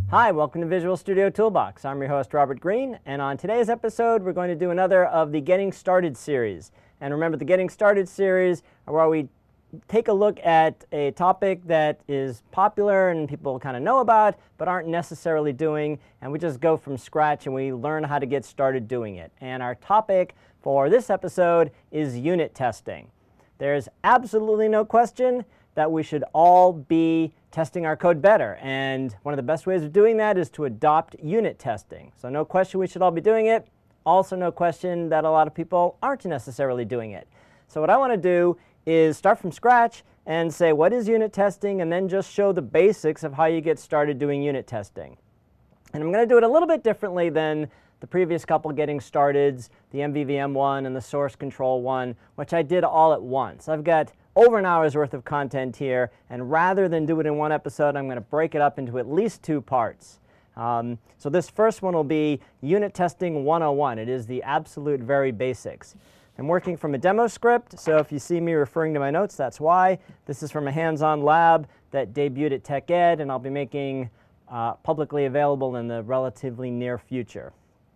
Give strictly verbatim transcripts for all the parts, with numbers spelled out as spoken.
Hi, welcome to Visual Studio Toolbox. I'm your host, Robert Green, and on today's episode, we're going to do another of the Getting Started series. And remember, the Getting Started series are where we take a look at a topic that is popular and people kind of know about, but aren't necessarily doing, and we just go from scratch and we learn how to get started doing it. And our topic for this episode is unit testing. There's absolutely no question that we should all be testing our code better, and one of the best ways of doing that is to adopt unit testing. So no question we should all be doing it. Also no question that a lot of people aren't necessarily doing it. So what I want to do is start from scratch and say what is unit testing, and then just show the basics of how you get started doing unit testing. And I'm going to do it a little bit differently than the previous couple getting starteds, the M V V M one and the source control one, which I did all at once. I've got over an hour's worth of content here, and rather than do it in one episode, I'm going to break it up into at least two parts. Um, so this first one will be Unit Testing one oh one. It is the absolute very basics. I'm working from a demo script, so if you see me referring to my notes, that's why. This is from a hands-on lab that debuted at TechEd, and I'll be making uh, publicly available in the relatively near future.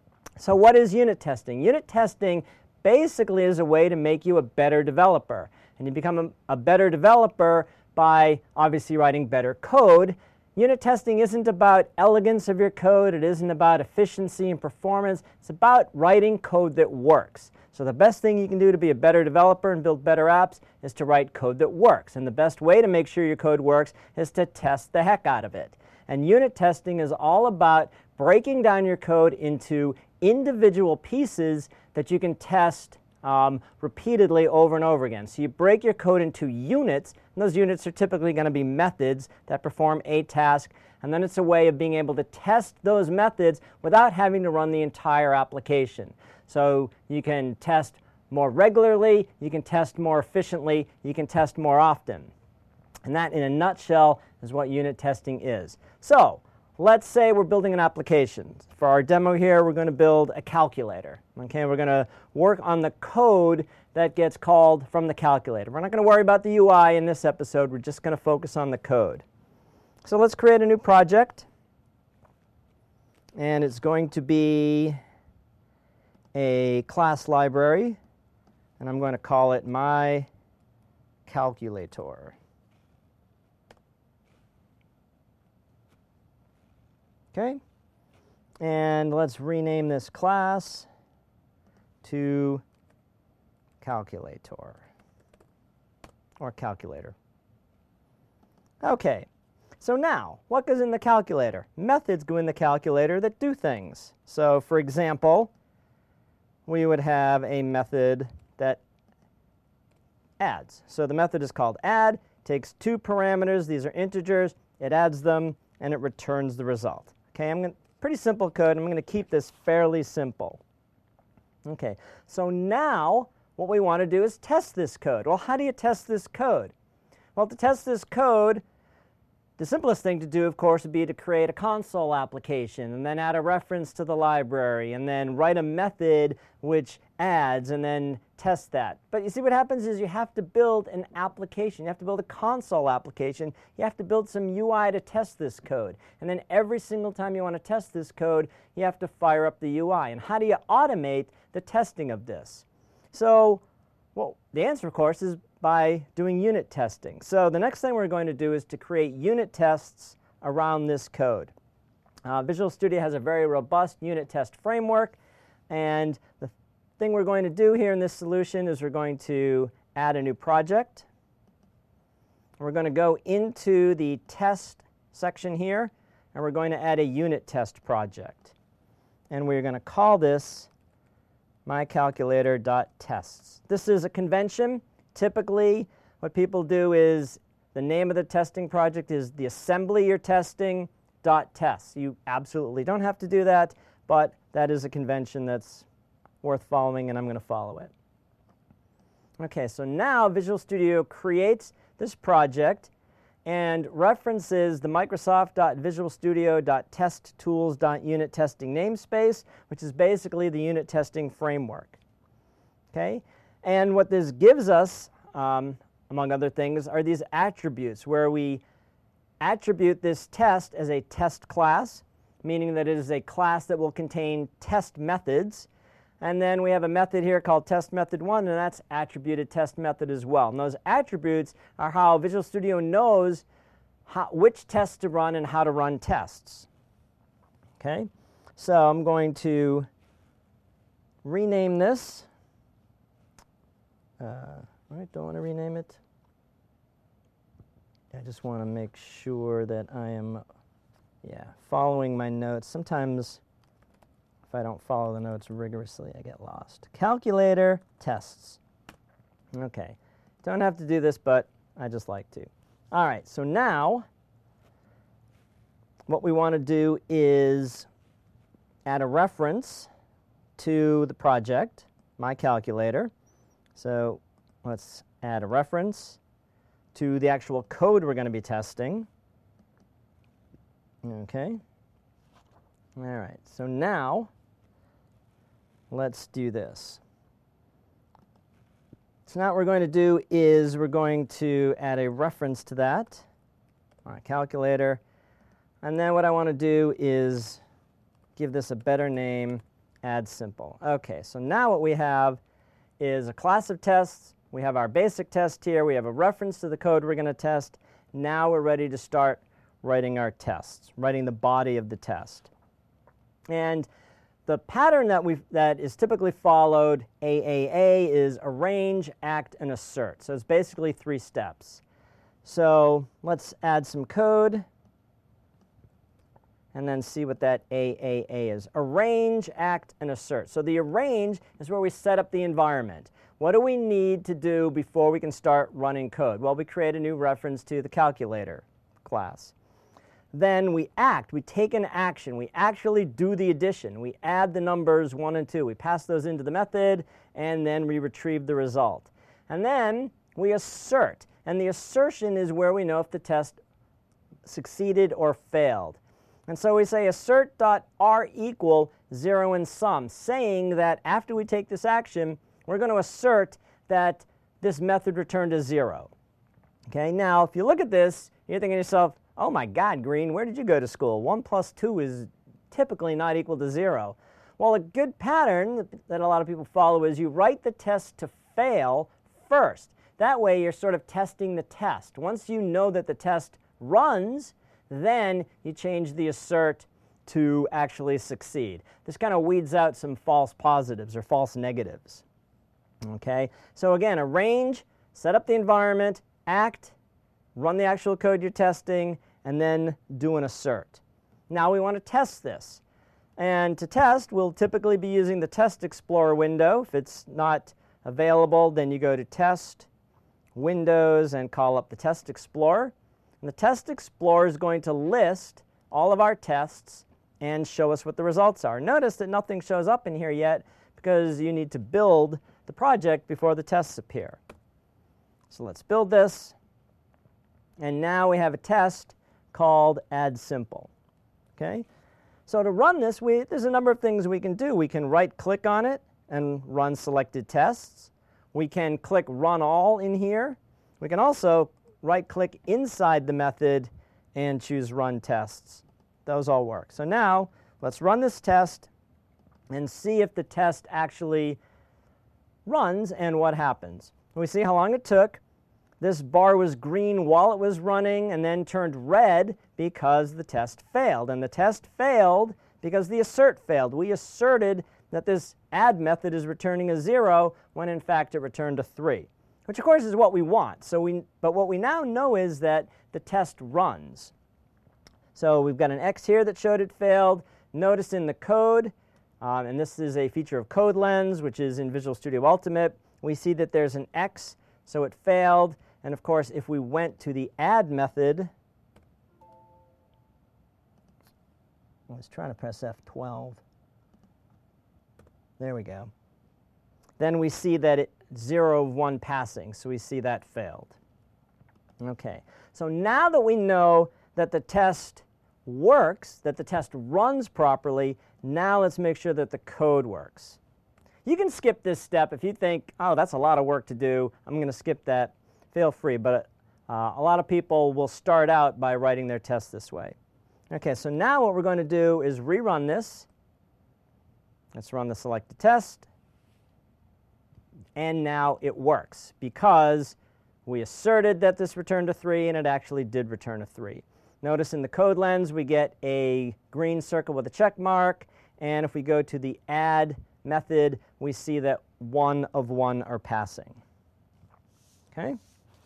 So what is unit testing? Unit testing basically is a way to make you a better developer. And you become a, a better developer by obviously writing better code. Unit testing isn't about elegance of your code. It isn't about efficiency and performance. It's about writing code that works. So the best thing you can do to be a better developer and build better apps is to write code that works. And the best way to make sure your code works is to test the heck out of it. And unit testing is all about breaking down your code into individual pieces that you can test Um, repeatedly over and over again. So you break your code into units, and those units are typically going to be methods that perform a task, and then it's a way of being able to test those methods without having to run the entire application. So you can test more regularly, you can test more efficiently, you can test more often. And that, in a nutshell, is what unit testing is. So let's say we're building an application. For our demo here, we're going to build a calculator. Okay, we're going to work on the code that gets called from the calculator. We're not going to worry about the U I in this episode. We're just going to focus on the code. So let's create a new project. And it's going to be a class library. And I'm going to call it my calculator. Okay, and let's rename this class to calculator, or calculator. Okay, so now, what goes in the calculator? Methods go in the calculator that do things. So, for example, we would have a method that adds. So the method is called add, takes two parameters, these are integers, it adds them, and it returns the result. Okay, I'm going to, pretty simple code. I'm going to keep this fairly simple. Okay, so now what we want to do is test this code. Well, how do you test this code? Well, to test this code, the simplest thing to do, of course, would be to create a console application and then add a reference to the library and then write a method which adds and then test that. But you see what happens is you have to build an application. You have to build a console application. You have to build some U I to test this code. And then every single time you want to test this code, you have to fire up the U I. And how do you automate the testing of this? So, well, the answer, of course, is by doing unit testing. So the next thing we're going to do is to create unit tests around this code. Uh, Visual Studio has a very robust unit test framework, and the thing we're going to do here in this solution is we're going to add a new project. We're going to go into the test section here, and we're going to add a unit test project. And we're going to call this mycalculator.tests. This is a convention. Typically, what people do is the name of the testing project is the assembly you're testing dot tests. You absolutely don't have to do that, but that is a convention that's worth following, and I'm going to follow it. Okay, so now Visual Studio creates this project and references the Microsoft.visualstudio.testtools.unittesting namespace, which is basically the unit testing framework. Okay? And what this gives us, um, among other things, are these attributes where we attribute this test as a test class, meaning that it is a class that will contain test methods. And then we have a method here called test method one, and that's attributed test method as well. And those attributes are how Visual Studio knows how, which tests to run and how to run tests. Okay, so I'm going to rename this. Uh, all right, don't want to rename it. I just want to make sure that I am, yeah, following my notes. Sometimes if I don't follow the notes rigorously, I get lost. Calculator tests. Okay, don't have to do this, but I just like to. All right, so now what we want to do is add a reference to the project, my calculator. So let's add a reference to the actual code we're going to be testing. Okay. All right, so now let's do this. So now what we're going to do is we're going to add a reference to that, our calculator, and then what I want to do is give this a better name, add simple. Okay, so now what we have is a class of tests. We have our basic test here. We have a reference to the code we're going to test. Now we're ready to start writing our tests, writing the body of the test. And the pattern that we that is typically followed, A A A, is arrange, act, and assert. So it's basically three steps. So let's add some code and then see what that A A A is. Arrange, act, and assert. So the arrange is where we set up the environment. What do we need to do before we can start running code? Well, we create a new reference to the calculator class. Then we act, we take an action, we actually do the addition. We add the numbers one and two. We pass those into the method, and then we retrieve the result. And then we assert, and the assertion is where we know if the test succeeded or failed. And so we say assert.r equal zero in sum, saying that after we take this action, we're going to assert that this method returned a zero. Okay, now if you look at this, you're thinking to yourself, oh my God, Green, where did you go to school? one plus two is typically not equal to zero. Well, a good pattern that a lot of people follow is you write the test to fail first. That way you're sort of testing the test. Once you know that the test runs, then you change the assert to actually succeed. This kind of weeds out some false positives or false negatives. Okay, so again, arrange, set up the environment, act, run the actual code you're testing, and then do an assert. Now we want to test this. And to test, we'll typically be using the Test Explorer window. If it's not available, then you go to Test, Windows, and call up the Test Explorer. And the Test Explorer is going to list all of our tests and show us what the results are. Notice that nothing shows up in here yet because you need to build the project before the tests appear. So let's build this. And now we have a test called add simple. Okay? So to run this, we, there's a number of things we can do. We can right-click on it and run selected tests. We can click run all in here. We can also right-click inside the method and choose run tests. Those all work. So now let's run this test and see if the test actually runs and what happens. We see how long it took. This bar was green while it was running and then turned red because the test failed. And the test failed because the assert failed. We asserted that this add method is returning a zero when in fact it returned a three, which of course is what we want. So we, but what we now know is that the test runs. So we've got an X here that showed it failed. Notice in the code, um, and this is a feature of CodeLens, which is in Visual Studio Ultimate, we see that there's an X, so it failed. And of course, if we went to the add method, I was trying to press F twelve. There we go. Then we see that it zero of one passing, so we see that failed. Okay, so now that we know that the test works, that the test runs properly, now let's make sure that the code works. You can skip this step if you think, oh, that's a lot of work to do, I'm going to skip that. Feel free, but Uh, a lot of people will start out by writing their tests this way. Okay, so now what we're going to do is rerun this. Let's run the selected test. And now it works because we asserted that this returned a three, and it actually did return a three. Notice in the code lens we get a green circle with a check mark, and if we go to the add method, we see that one of one are passing. Okay?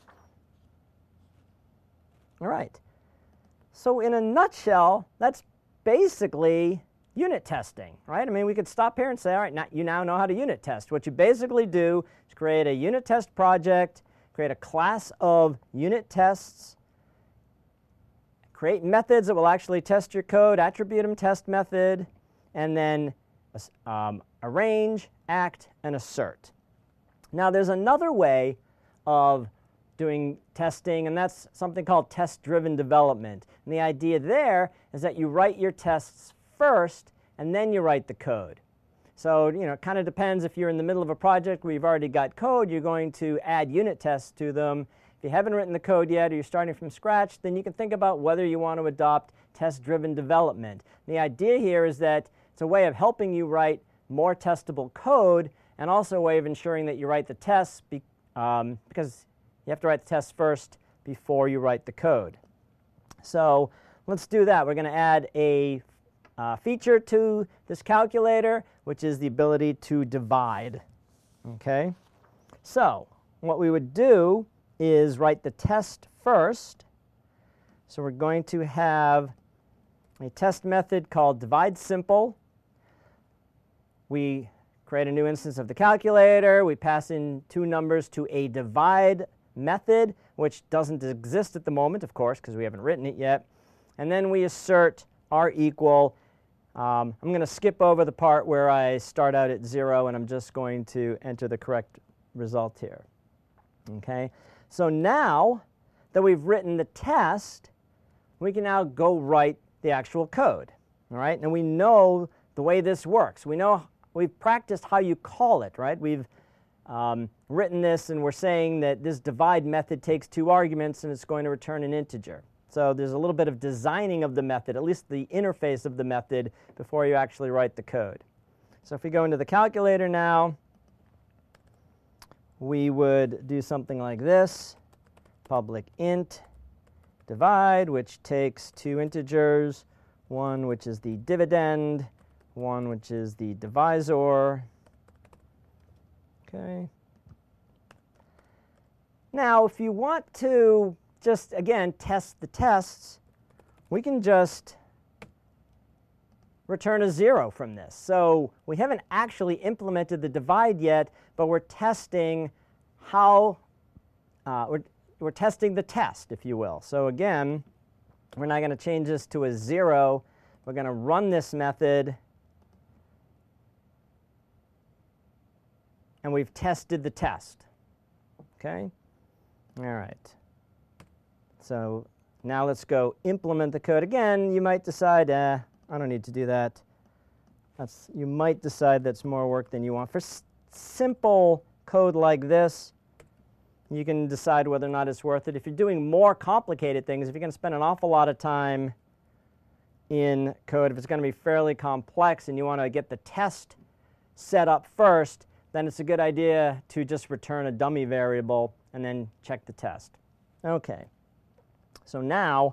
All right. So in a nutshell, that's basically unit testing, right? I mean, we could stop here and say, all right, now you now know how to unit test. What you basically do is create a unit test project, create a class of unit tests, create methods that will actually test your code, attribute them test method, and then um, arrange, act, and assert. Now, there's another way of doing testing, and that's something called test-driven development. And the idea there is that you write your tests first, and then you write the code. So, you know, it kind of depends. If you're in the middle of a project where you've already got code, you're going to add unit tests to them. If you haven't written the code yet, or you're starting from scratch, then you can think about whether you want to adopt test-driven development. The idea here is that it's a way of helping you write more testable code, and also a way of ensuring that you write the tests be, um, because you have to write the tests first before you write the code. So let's do that. We're going to add a uh, feature to this calculator, which is the ability to divide. Okay? So what we would do is write the test first. So we're going to have a test method called divide simple. We create a new instance of the calculator. We pass in two numbers to a divide method, which doesn't exist at the moment, of course, because we haven't written it yet. And then we assert r equal. Um, I'm going to skip over the part where I start out at zero, and I'm just going to enter the correct result here. Okay? So now that we've written the test, we can now go write the actual code. All right? And we know the way this works. We know we've practiced how you call it, right? We've um, written this, and we're saying that this divide method takes two arguments, and it's going to return an integer. So there's a little bit of designing of the method, at least the interface of the method, before you actually write the code. So if we go into the calculator now, we would do something like this: public int divide, which takes two integers, one which is the dividend, one which is the divisor. Okay. Now, if you want to just, again, test the tests, we can just return a zero from this. So we haven't actually implemented the divide yet, but we're testing how, uh, we're, we're testing the test, if you will. So again, we're not going to change this to a zero. We're going to run this method, and we've tested the test. Okay? All right. So now let's go implement the code. Again, you might decide, eh, I don't need to do that. That's, you might decide that's more work than you want. For s simple code like this, you can decide whether or not it's worth it. If you're doing more complicated things, if you're going to spend an awful lot of time in code, if it's going to be fairly complex and you want to get the test set up first, then it's a good idea to just return a dummy variable and then check the test. Okay. So now,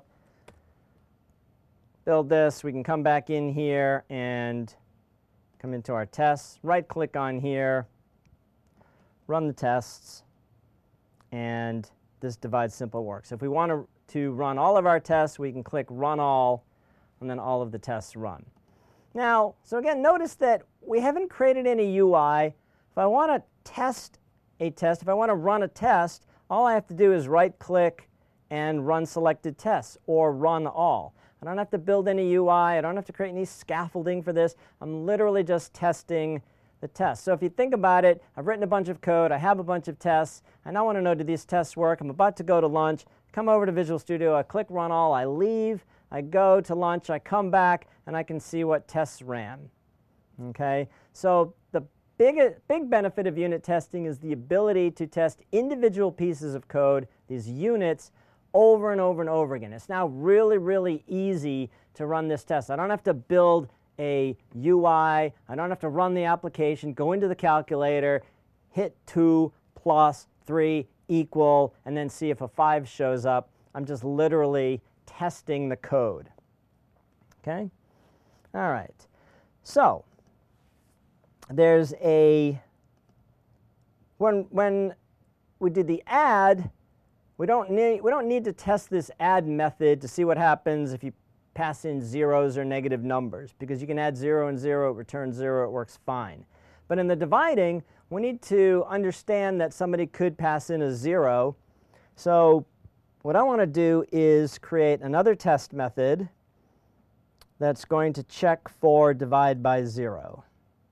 build this. We can come back in here and come into our tests, right-click on here, run the tests, and this divide simple works. If we want to, to run all of our tests, we can click Run All, and then all of the tests run. Now, so again, notice that we haven't created any U I. If I want to test a test, if I want to run a test, all I have to do is right-click and run selected tests, or run all. I don't have to build any U I. I don't have to create any scaffolding for this. I'm literally just testing the test. So if you think about it, I've written a bunch of code. I have a bunch of tests. I now want to know, do these tests work? I'm about to go to lunch. Come over to Visual Studio. I click Run All. I leave. I go to lunch. I come back, and I can see what tests ran. Okay? So the big, big benefit of unit testing is the ability to test individual pieces of code, these units, over and over and over again. It's now really, really easy to run this test. I don't have to build a U I. I don't have to run the application, go into the calculator, hit two plus three equal, and then see if a five shows up. I'm just literally testing the code. Okay? All right. So there's a, when, when we did the add, we don't need, we don't need to test this add method to see what happens if you pass in zeros or negative numbers, because you can add zero and zero, it returns zero, it works fine. But in the dividing, we need to understand that somebody could pass in a zero. So what I want to do is create another test method that's going to check for divide by zero.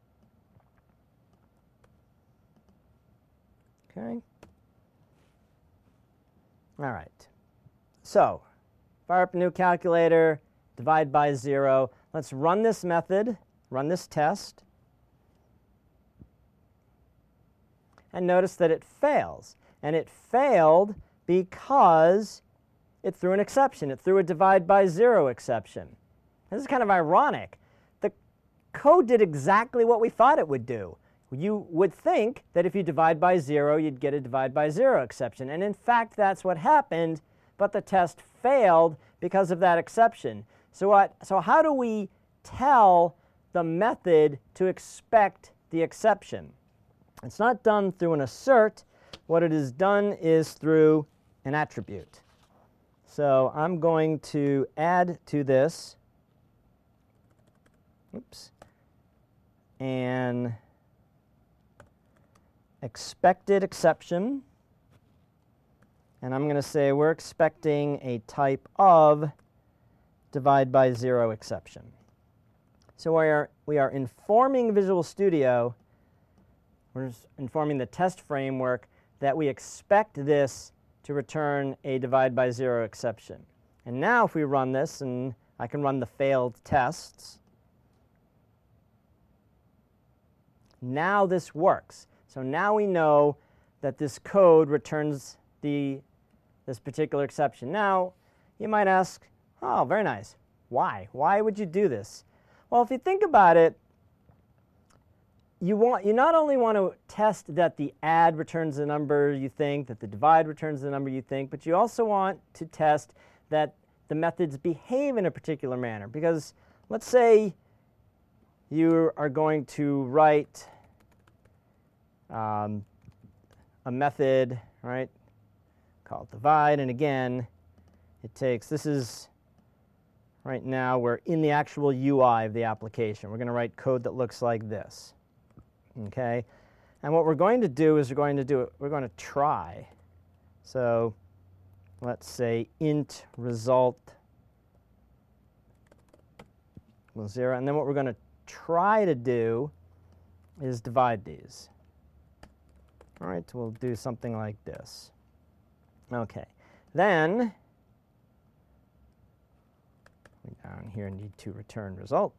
Okay. All right. So fire up a new calculator, divide by zero. Let's run this method, run this test. And notice that it fails. And it failed because it threw an exception. It threw a divide by zero exception. This is kind of ironic. The code did exactly what we thought it would do. You would think that if you divide by zero, you'd get a divide by zero exception. And in fact, that's what happened, but the test failed because of that exception. So, what, so how do we tell the method to expect the exception? It's not done through an assert. What it is done is through an attribute. So I'm going to add to this, oops, an expected exception. And I'm going to say we're expecting a type of divide by zero exception. So we are, we are informing Visual Studio, we're informing the test framework that we expect this to return a divide by zero exception. And now if we run this, and I can run the failed tests, now this works. So now we know that this code returns the, this particular exception. Now, you might ask, oh, very nice. Why? Why would you do this? Well, if you think about it, you, want, you not only want to test that the add returns the number you think, that the divide returns the number you think, but you also want to test that the methods behave in a particular manner. Because let's say you are going to write um, a method, right, called divide, and again, it takes, this is, right now we're in the actual U I of the application. We're going to write code that looks like this. Okay, and what we're going to do is we're going to do it, we're going to try. So let's say int result equals zero, and then what we're going to try to do is divide these. All right, we'll do something like this. Okay, then down here need to return result.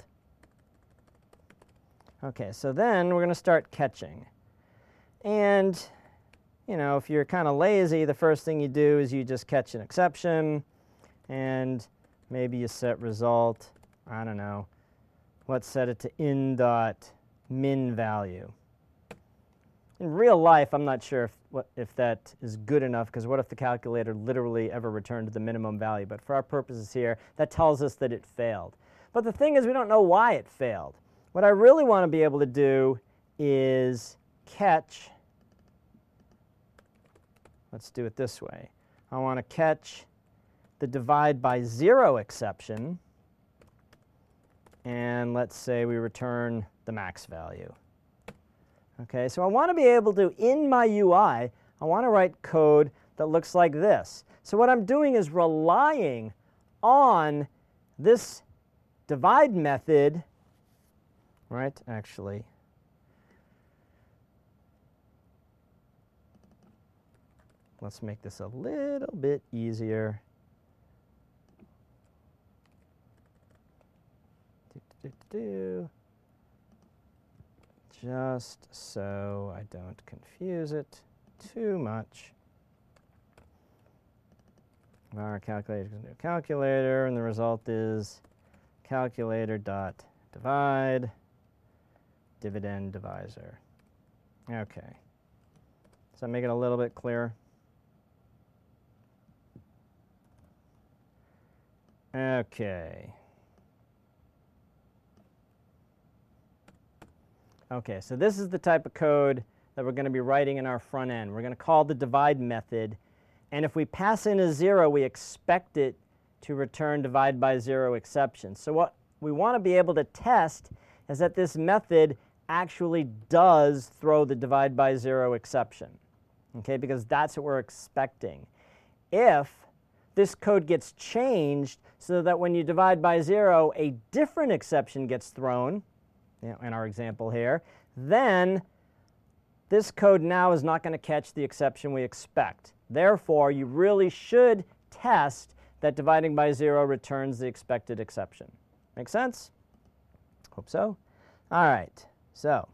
Okay, so then we're going to start catching. And, you know, if you're kind of lazy, the first thing you do is you just catch an exception, and maybe you set result, I don't know, let's set it to in dot min value. In real life, I'm not sure if, what, if that is good enough, because what if the calculator literally ever returned the minimum value? But for our purposes here, that tells us that it failed. But the thing is, we don't know why it failed. What I really want to be able to do is catch, let's do it this way. I want to catch the divide by zero exception, and let's say we return the max value. Okay, so I want to be able to, in my U I, I want to write code that looks like this. So what I'm doing is relying on this divide method, right, actually. Let's make this a little bit easier. Do, do, do, do. just so I don't confuse it too much. Our calculator is a new calculator, and the result is calculator dot divide dividend divisor. Okay. Does that make it a little bit clearer? Okay. Okay, so this is the type of code that we're going to be writing in our front end. We're going to call the divide method, and if we pass in a zero, we expect it to return divide by zero exception. So what we want to be able to test is that this method actually does throw the divide by zero exception, okay, because that's what we're expecting. If this code gets changed so that when you divide by zero, a different exception gets thrown, you know, in our example here, then this code now is not going to catch the exception we expect. Therefore, you really should test that dividing by zero returns the expected exception. Make sense? Hope so. All right, so.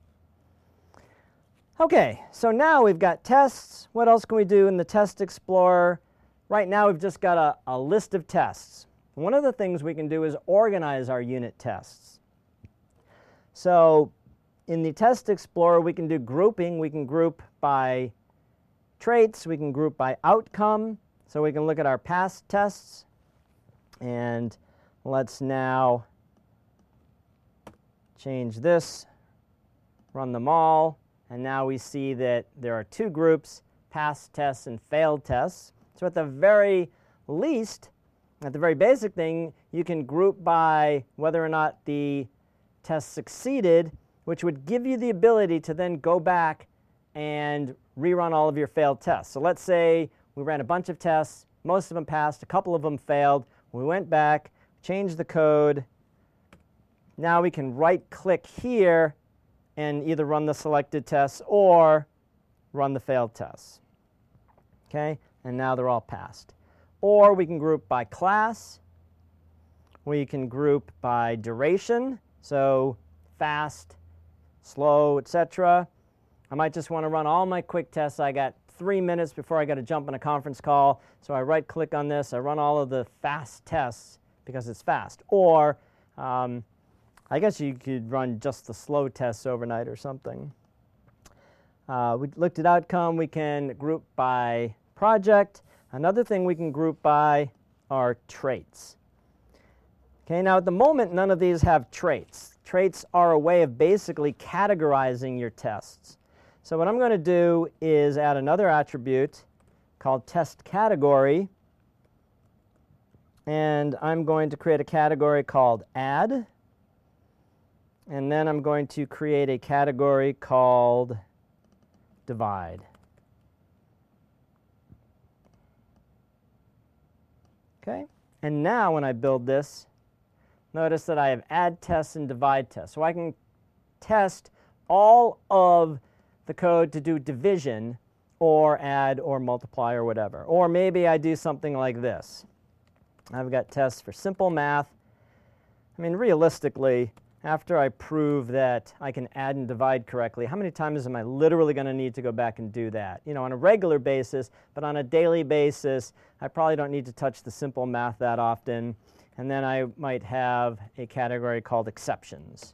Okay, so now we've got tests. What else can we do in the Test Explorer? Right now we've just got a, a list of tests. One of the things we can do is organize our unit tests. So in the Test Explorer, we can do grouping. We can group by traits. We can group by outcome. So we can look at our past tests. And let's now change this, run them all. And now we see that there are two groups, passed tests and failed tests. So at the very least, at the very basic thing, you can group by whether or not the test succeeded, which would give you the ability to then go back and rerun all of your failed tests. So let's say we ran a bunch of tests, most of them passed, a couple of them failed. We went back, changed the code. Now we can right-click here and either run the selected tests or run the failed tests. Okay, and now they're all passed. Or we can group by class. We can group by duration. So fast, slow, et cetera. I might just want to run all my quick tests. I got three minutes before I got to jump on a conference call. So I right-click on this. I run all of the fast tests because it's fast. Or um, I guess you could run just the slow tests overnight or something. Uh, we looked at outcome. We can group by project. Another thing we can group by are traits. Okay, now at the moment, none of these have traits. Traits are a way of basically categorizing your tests. So what I'm going to do is add another attribute called test category. And I'm going to create a category called add. And then I'm going to create a category called divide. Okay, and now when I build this, notice that I have add tests and divide tests. So I can test all of the code to do division or add or multiply or whatever. Or maybe I do something like this. I've got tests for simple math. I mean, realistically, after I prove that I can add and divide correctly, how many times am I literally going to need to go back and do that? You know, on a regular basis, but on a daily basis, I probably don't need to touch the simple math that often. And then I might have a category called exceptions.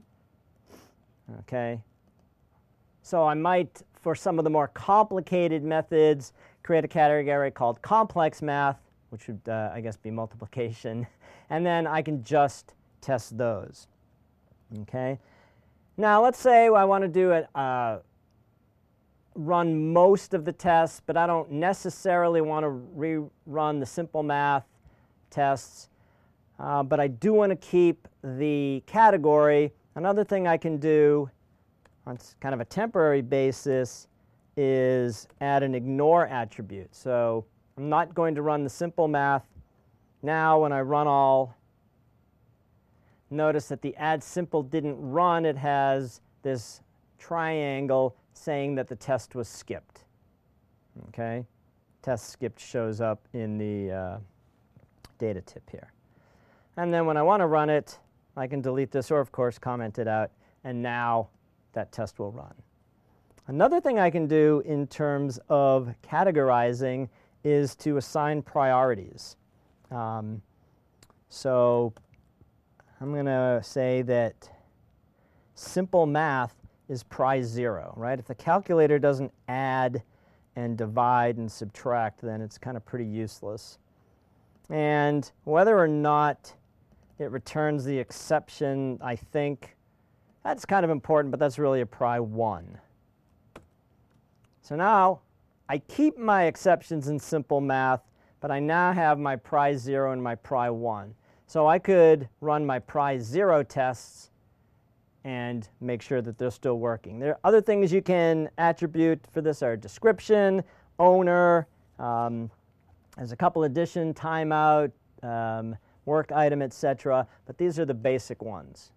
Okay? So I might, for some of the more complicated methods, create a category called complex math, which would, uh, I guess, be multiplication. And then I can just test those. Okay? Now, let's say I want to do it, uh, run most of the tests, but I don't necessarily want to rerun the simple math tests. Uh, but I do want to keep the category. Another thing I can do on kind of a temporary basis is add an ignore attribute. So I'm not going to run the simple math. Now when I run all, notice that the add simple didn't run. It has this triangle saying that the test was skipped. Okay? Test skipped shows up in the uh, data tip here. And then when I want to run it, I can delete this or, of course, comment it out. And now that test will run. Another thing I can do in terms of categorizing is to assign priorities. Um, so I'm going to say that simple math is prize zero, right? If the calculator doesn't add and divide and subtract, then it's kind of pretty useless. And whether or not it returns the exception, I think, that's kind of important, but that's really a pri one. So now I keep my exceptions in simple math, but I now have my prize zero and my pri one. So I could run my prize zero tests and make sure that they're still working. There are other things you can attribute for this are description, owner, um, there's a couple addition, timeout, um, work item, et cetera, but these are the basic ones.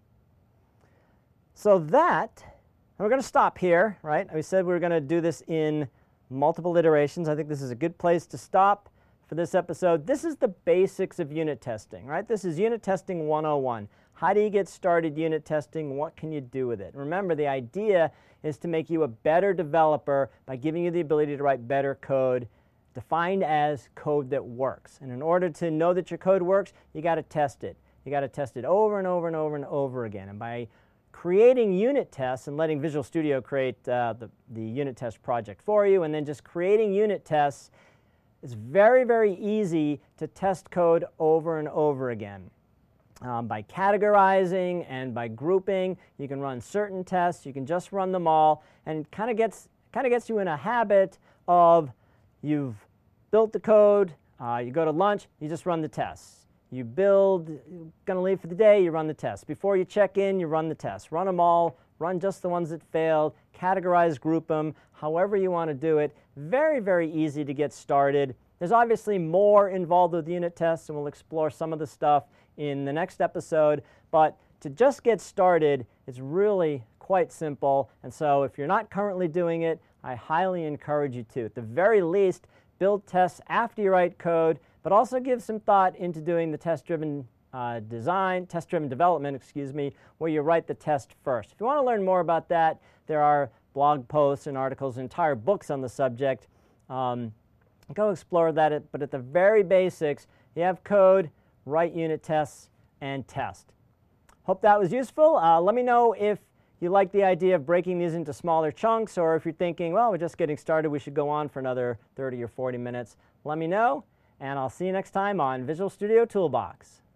So that, and we're going to stop here, right? We said we were going to do this in multiple iterations. I think this is a good place to stop for this episode. This is the basics of unit testing, right? This is unit testing one oh one. How do you get started unit testing? What can you do with it? Remember, the idea is to make you a better developer by giving you the ability to write better code, defined as code that works. And in order to know that your code works, you got to test it. You got to test it over and over and over and over again. And by creating unit tests and letting Visual Studio create uh, the, the unit test project for you, and then just creating unit tests, it's very, very easy to test code over and over again. Um, by categorizing and by grouping, you can run certain tests, you can just run them all, and it kind of gets, kind of gets you in a habit of you've built the code, uh, you go to lunch, you just run the tests. You build, you're going to leave for the day, you run the tests. Before you check in, you run the tests. Run them all, run just the ones that failed, categorize, group them, however you want to do it. Very, very easy to get started. There's obviously more involved with unit tests, and we'll explore some of the stuff in the next episode, but to just get started, it's really quite simple, and so if you're not currently doing it, I highly encourage you to. At the very least, build tests after you write code, but also give some thought into doing the test-driven uh, design, test-driven development, excuse me, where you write the test first. If you want to learn more about that, there are blog posts and articles, entire books on the subject. Um, go explore that, but at the very basics, you have code, write unit tests, and test. Hope that was useful. Uh, let me know if you like the idea of breaking these into smaller chunks, or if you're thinking, well, we're just getting started, we should go on for another thirty or forty minutes. Let me know, and I'll see you next time on Visual Studio Toolbox.